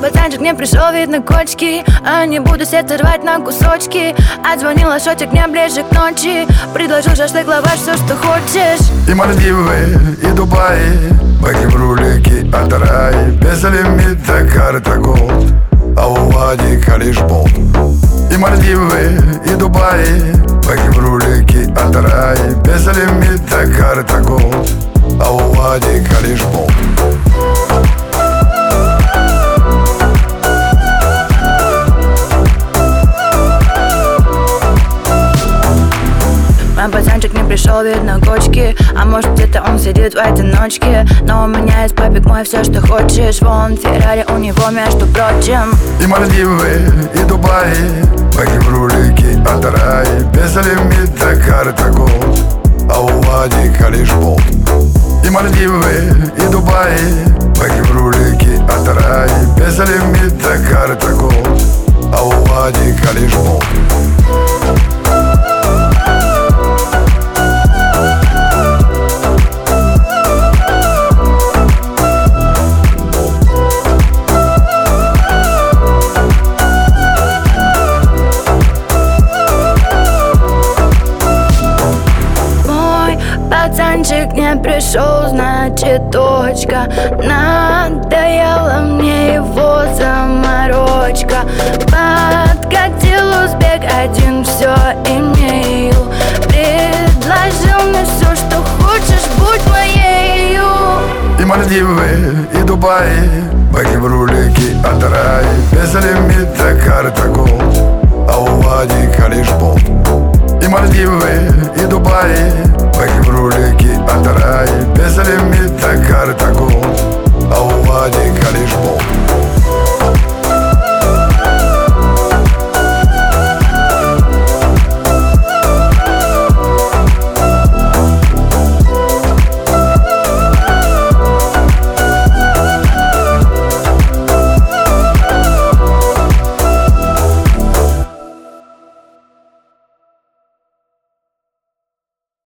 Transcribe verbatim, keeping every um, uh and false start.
пацанчик не пришел, видно кочки. А не буду сердце рвать на кусочки. Отзвонил Ашотик мне ближе к ночи. Предложил шашлык, лаваш, все, что хочешь. И Мальдивы, и Дубаи, бэки в рулике от рай. Без лимита карта голд, а у Вадика лишь болт. И Мальдивы, и Дубаи, бэки в рулике от рай. Без лимита карта голд, а у Вадика лишь болт. Мой пацанчик не пришел, видно кочки. А может где-то он сидит в одиночке. Но у меня есть папик мой, все что хочешь. Вон Феррари у него, между прочим. И Мальдивы, и Дубаи, бэки в рулике от рай. Без лимита карта голд, а у Вадика лишь болт. И Мальдивы, и Дубаи, бэки в рулике от рай. Без лимита карта голд, а у Вадика лишь болт. Пацанчик не пришел, значит точка. Надоела мне его заморочка. Подкатил узбек один, все имею. Предложил мне все, что хочешь, будь моею. И Мальдивы, и Дубаи, бэки в рулике от рай. Без лимита карта голд, а у Вадика лишь болт. И Мальдивы, и Дубаи, бэки в рулике от рай. Без лимита карта голд,